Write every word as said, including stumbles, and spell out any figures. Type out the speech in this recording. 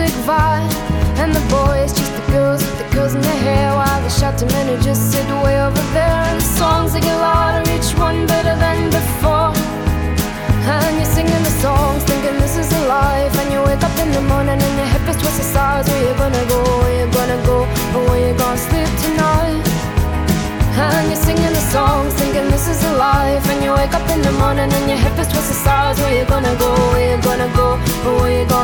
music vibe, and the boys chase the girls with the curls in their hair, while the shouting men who just sit way over there. And the songs they get louder, each one better than before. And you're singing the songs, thinking this is a life. And you wake up in the morning and your hip is twisted sides. Where you gonna go, where you gonna go, or where you gonna sleep tonight? And you're singing the songs, thinking this is a life. And you wake up in the morning and your hip is twisted sides. Where you gonna go, where you gonna go, or where you gonna